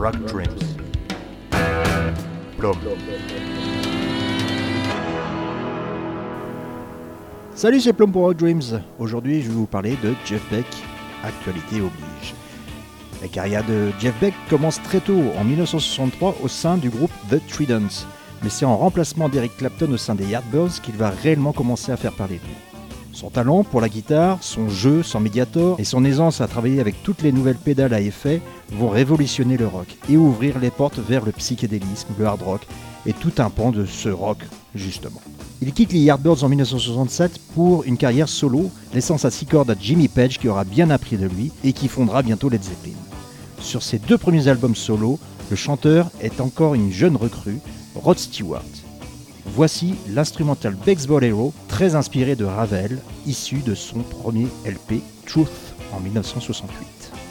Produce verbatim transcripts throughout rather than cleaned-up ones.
Rock Dreams. Plum. Salut, c'est Plum pour Rock Dreams. Aujourd'hui, je vais vous parler de Jeff Beck, actualité oblige. La carrière de Jeff Beck commence très tôt, en dix-neuf cent soixante-trois, au sein du groupe The Tridents. Mais c'est en remplacement d'Eric Clapton au sein des Yardbirds qu'il va réellement commencer à faire parler de lui. Son talent pour la guitare, son jeu sans médiator et son aisance à travailler avec toutes les nouvelles pédales à effet vont révolutionner le rock et ouvrir les portes vers le psychédélisme, le hard rock et tout un pan de ce rock, justement. Il quitte les Yardbirds en dix-neuf cent soixante-sept pour une carrière solo, laissant sa six cordes à Jimmy Page qui aura bien appris de lui et qui fondera bientôt Led Zeppelin. Sur ses deux premiers albums solo, le chanteur est encore une jeune recrue, Rod Stewart. Voici l'instrumental Beck's Bolero, très inspiré de Ravel, issu de son premier L P Truth en dix-neuf cent soixante-huit.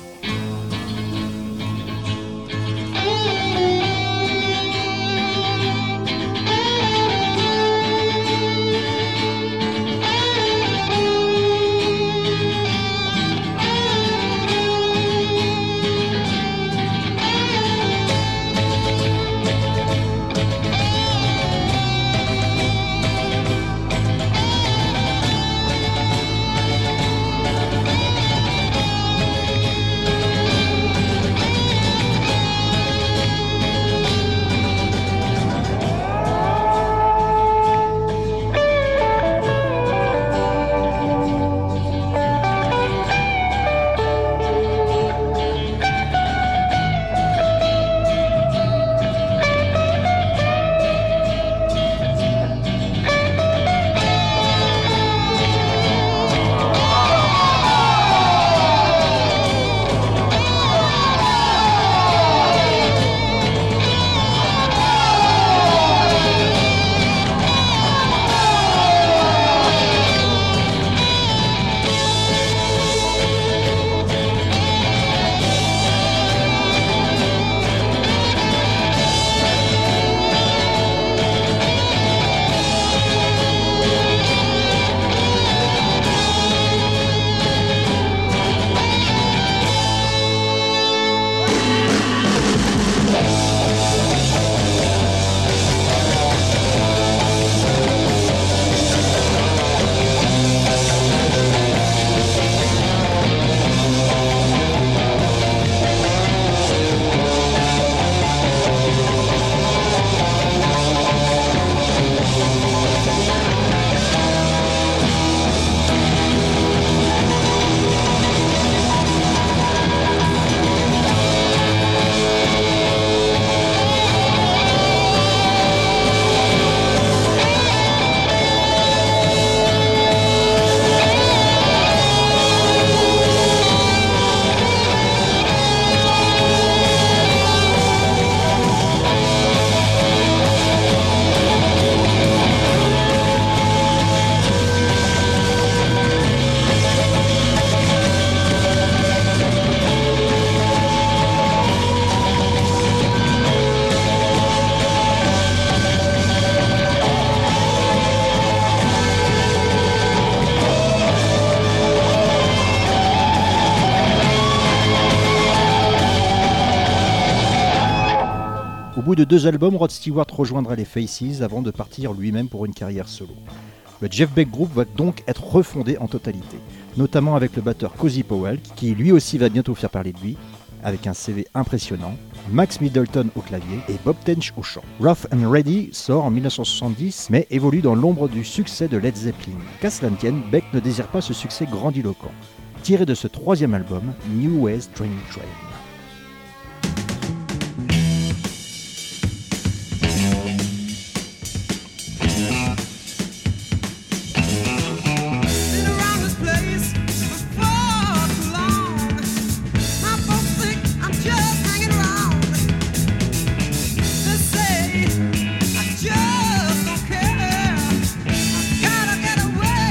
Au bout de deux albums, Rod Stewart rejoindra les Faces avant de partir lui-même pour une carrière solo. Le Jeff Beck Group va donc être refondé en totalité, notamment avec le batteur Cozy Powell, qui lui aussi va bientôt faire parler de lui, avec un C V impressionnant, Max Middleton au clavier et Bob Tench au chant. Rough and Ready sort en dix-neuf cent soixante-dix, mais évolue dans l'ombre du succès de Led Zeppelin. Qu'à cela ne tienne, Beck ne désire pas ce succès grandiloquent. Tiré de ce troisième album, New West Dream Train.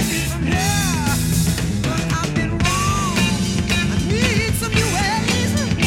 Some new ways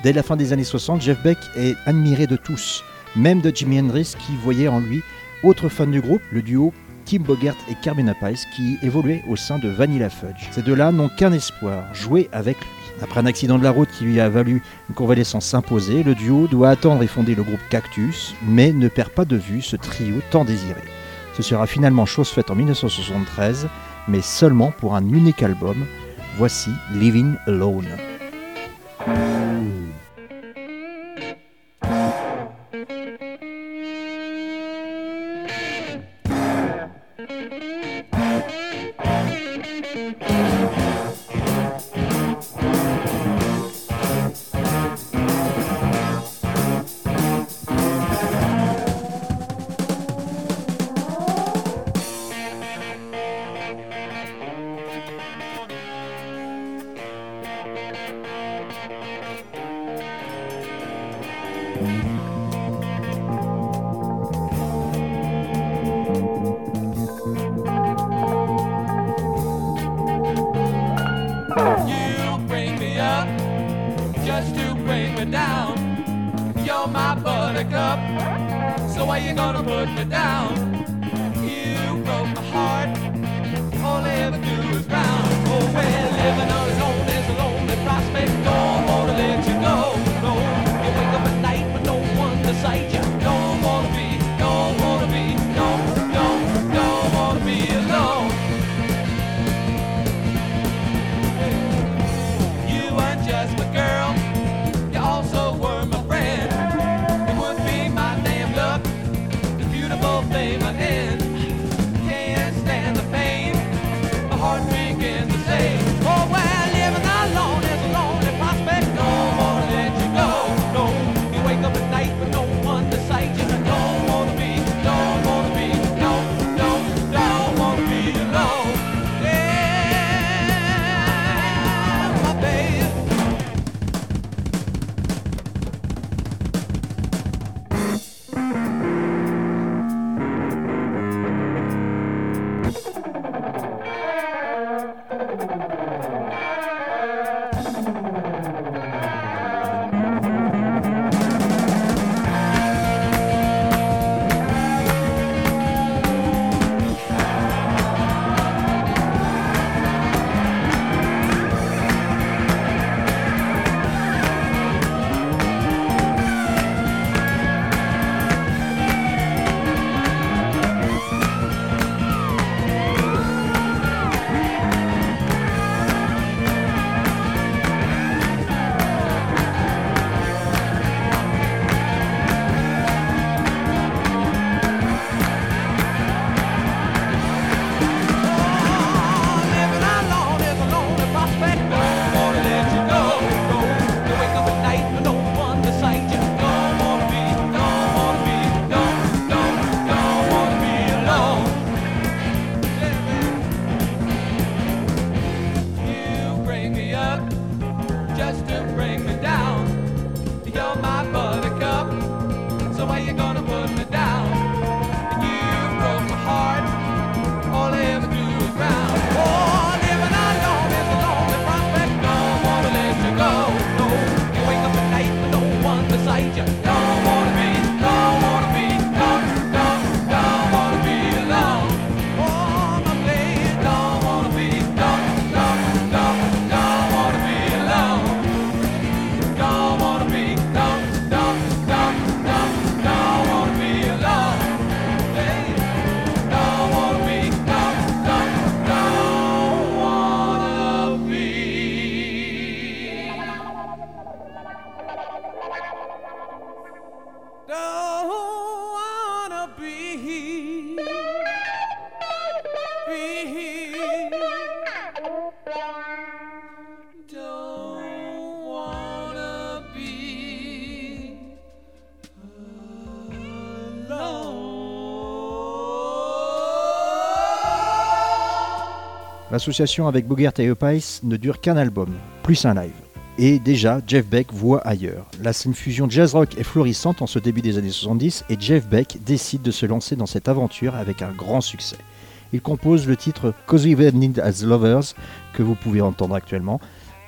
Dès la fin des années soixante, Jeff Beck est admiré de tous, même de Jimi Hendrix qui voyait en lui, autre fan du groupe, le duo Tim Bogert et Carmina Pais qui évoluaient au sein de Vanilla Fudge. Ces deux-là n'ont qu'un espoir, jouer avec lui. Après un accident de la route qui lui a valu une convalescence imposée, le duo doit attendre et fonder le groupe Cactus, mais ne perd pas de vue ce trio tant désiré. Ce sera finalement chose faite en dix-neuf cent soixante-treize, mais seulement pour un unique album. Voici Living Alone. L'association avec Bogert et Pais ne dure qu'un album, plus un live. Et déjà, Jeff Beck voit ailleurs. La scène fusion jazz-rock est florissante en ce début des années soixante-dix et Jeff Beck décide de se lancer dans cette aventure avec un grand succès. Il compose le titre « Cause We've Need as Lovers » que vous pouvez entendre actuellement.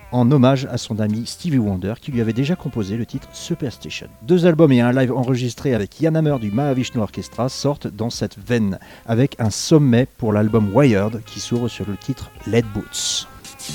en hommage à son ami Stevie Wonder qui lui avait déjà composé le titre Superstition. Deux albums et un live enregistré avec Jan Hammer du Mahavishnu Orchestra sortent dans cette veine, avec un sommet pour l'album Wired qui s'ouvre sur le titre Lead Boots.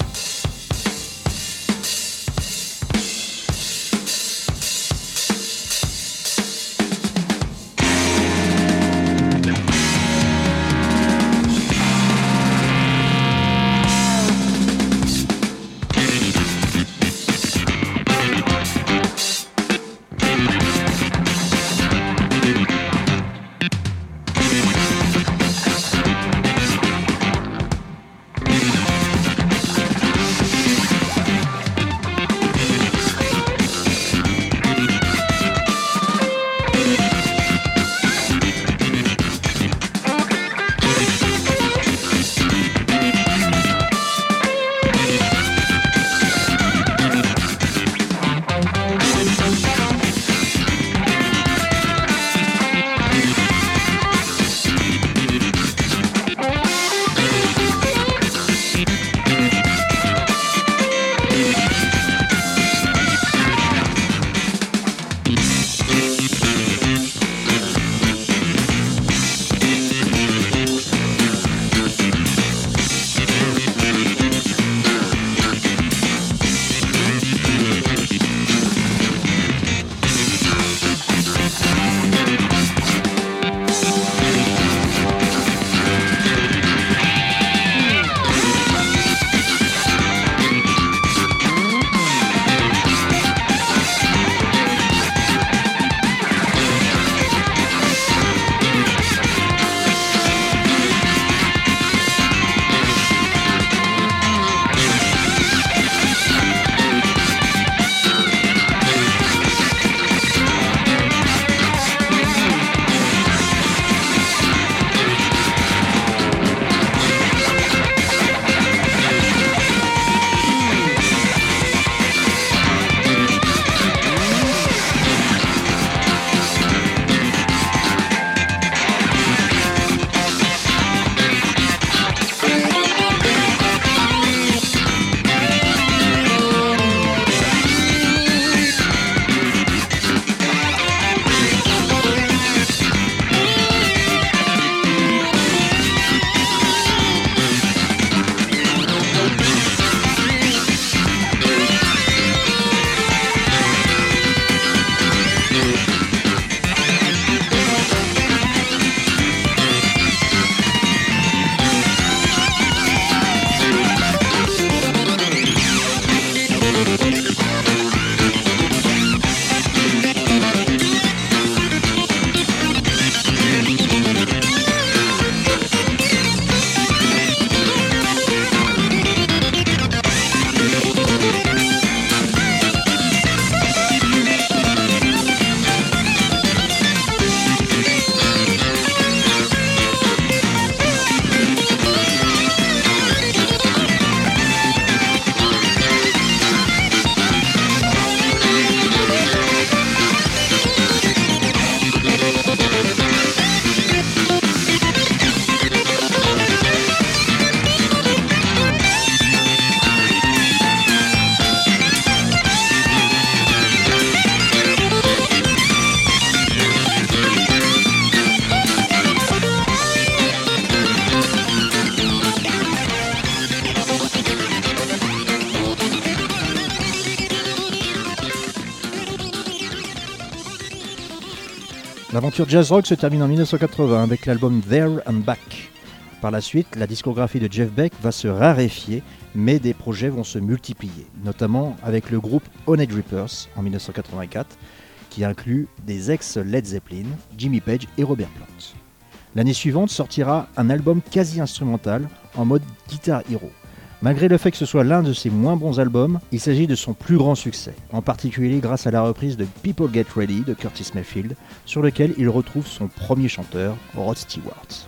L'aventure jazz rock se termine en mille neuf cent quatre-vingts avec l'album There and Back. Par la suite, la discographie de Jeff Beck va se raréfier, mais des projets vont se multiplier, notamment avec le groupe Honey Drippers en mille neuf cent quatre-vingt-quatre, qui inclut des ex-Led Zeppelin, Jimmy Page et Robert Plant. L'année suivante sortira un album quasi instrumental en mode Guitar Hero. Malgré le fait que ce soit l'un de ses moins bons albums, il s'agit de son plus grand succès, en particulier grâce à la reprise de People Get Ready de Curtis Mayfield, sur lequel il retrouve son premier chanteur, Rod Stewart.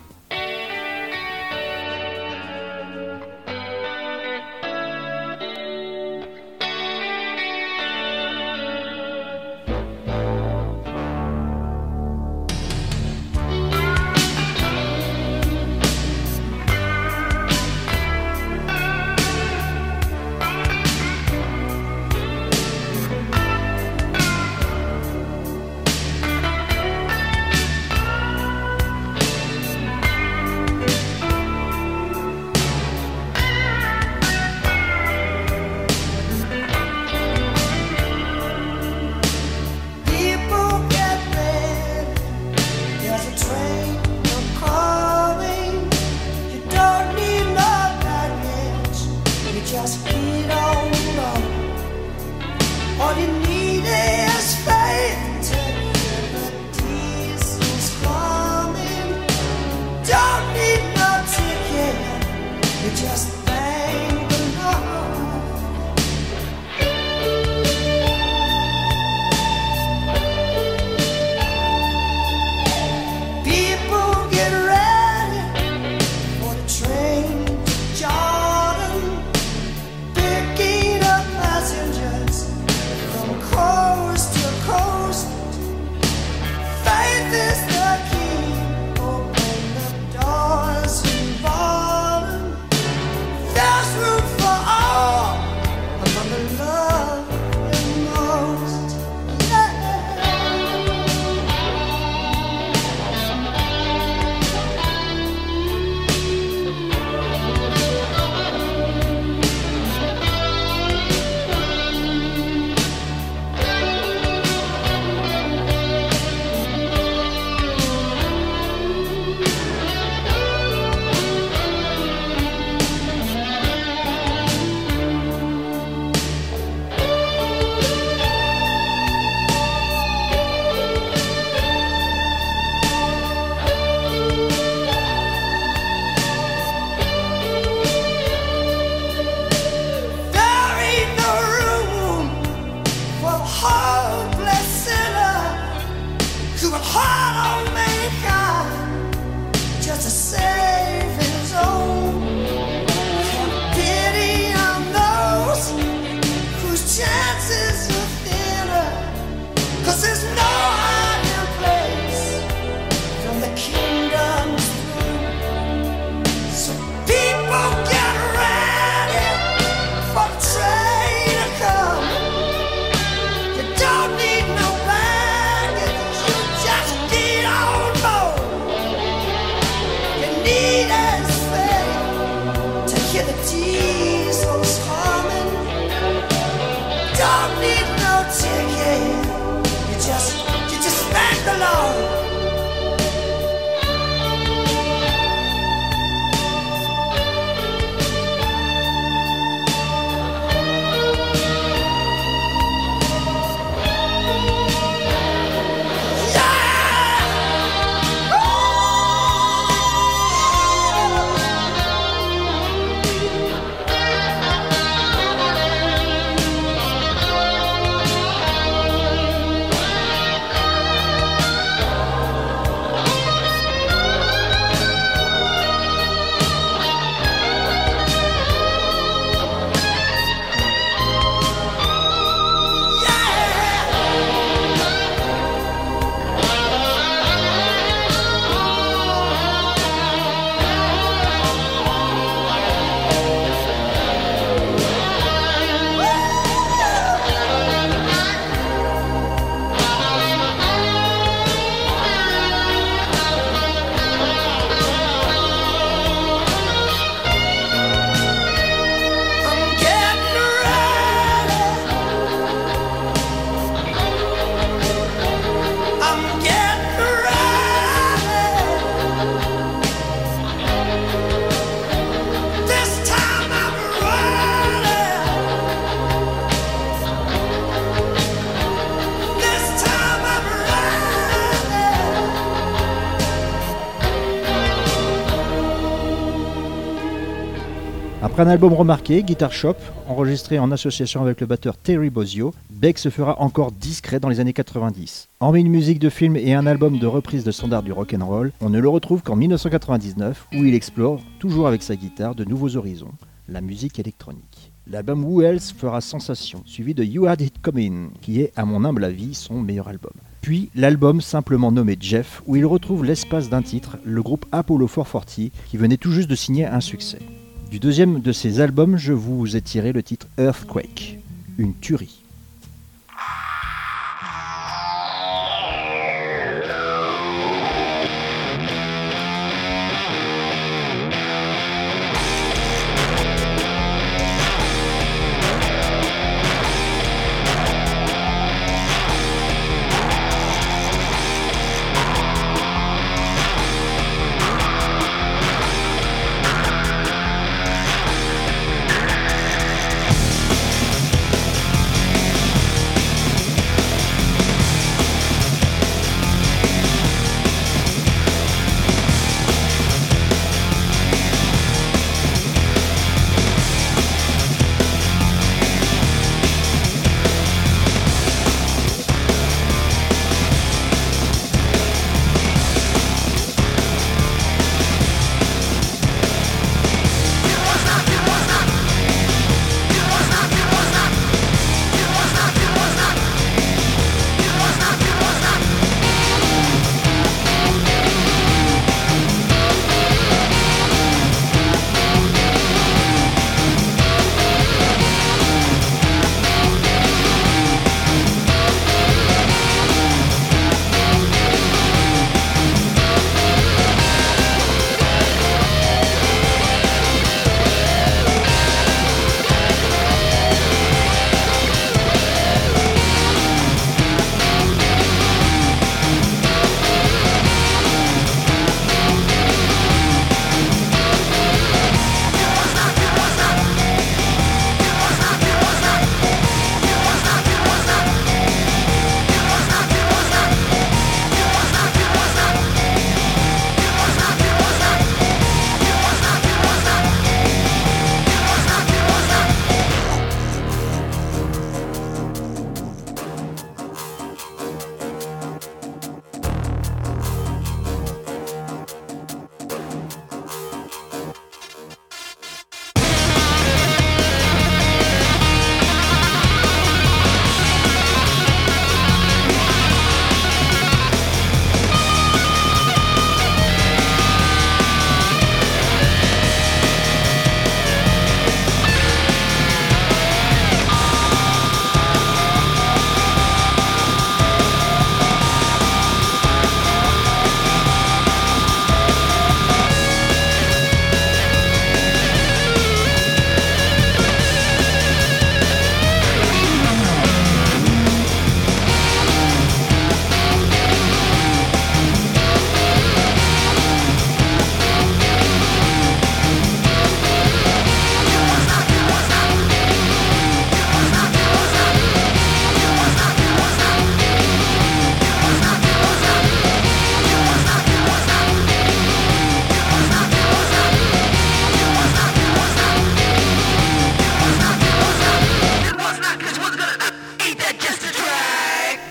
Après un album remarqué, Guitar Shop, enregistré en association avec le batteur Terry Bozzio, Beck se fera encore discret dans les années quatre-vingt-dix. Hormis une musique de film et un album de reprise de standards du rock'n'roll, on ne le retrouve qu'en dix-neuf cent quatre-vingt-dix-neuf, où il explore, toujours avec sa guitare, de nouveaux horizons, la musique électronique. L'album Who Else fera sensation, suivi de You Had It Coming, qui est, à mon humble avis, son meilleur album. Puis l'album simplement nommé Jeff, où il retrouve l'espace d'un titre, le groupe Apollo quatre cent quarante, qui venait tout juste de signer un succès. Du deuxième de ces albums, je vous ai tiré le titre Earthquake, une tuerie.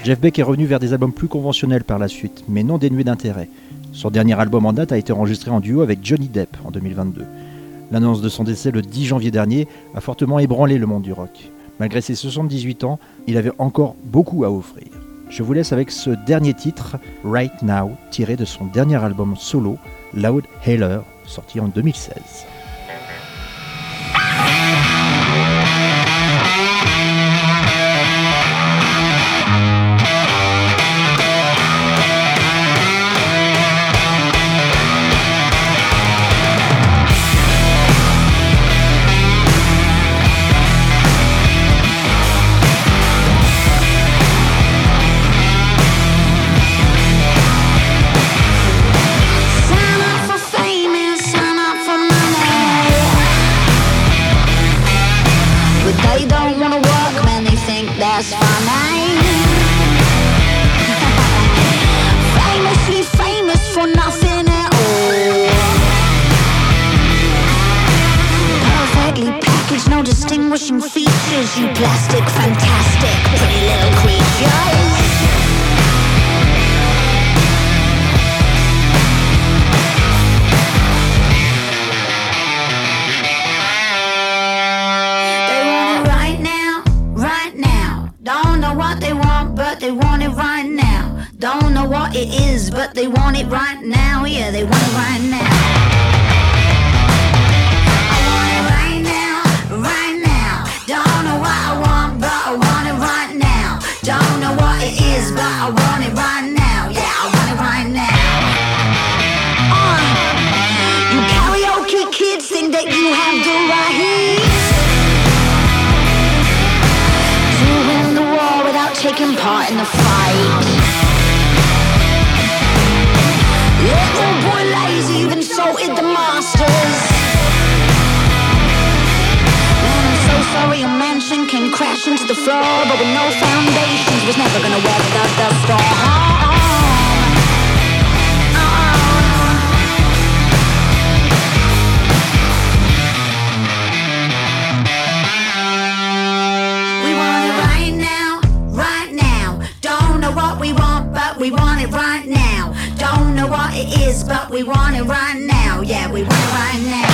Jeff Beck est revenu vers des albums plus conventionnels par la suite, mais non dénués d'intérêt. Son dernier album en date a été enregistré en duo avec Johnny Depp en deux mille vingt-deux. L'annonce de son décès le dix janvier dernier a fortement ébranlé le monde du rock. Malgré ses soixante-dix-huit ans, il avait encore beaucoup à offrir. Je vous laisse avec ce dernier titre, Right Now, tiré de son dernier album solo, Loud Hailer, sorti en deux mille seize. Distinguishing features, you plastic, fantastic, pretty little creatures. They want it right now, right now. Don't know what they want, but they want it right now. Don't know what it is, but they want it right now. Yeah, they want it right now. Don't know what it is, but I want it right now. Yeah, I want it right now. Uh, you karaoke kids think that you have the right to win the war without taking part in the fight. Little boy lazy, you've insulted the masters. Sorry, a mansion came crashing to the floor, but with no foundations was never gonna weather the storm. We want it right now, right now. Don't know what we want, but we want it right now. Don't know what it is, but we want it right now. Yeah, we want it right now.